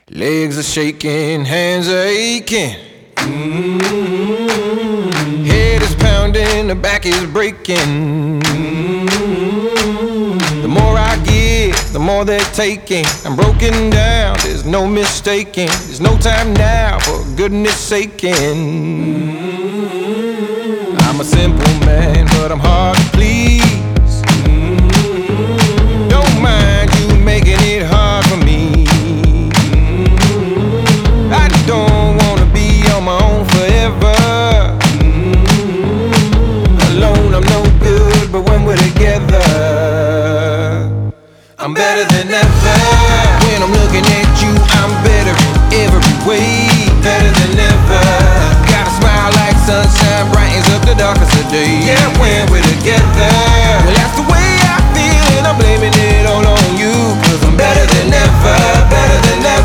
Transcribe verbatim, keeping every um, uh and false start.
Legs are shaking, hands are aching. Mm-hmm. Head is pounding, the back is breaking. Mm-hmm. The more I give, the more they're taking. I'm broken down, there's no mistaking. There's no time now, for goodness saking. Mm-hmm. I'm a simple man, but I'm hard to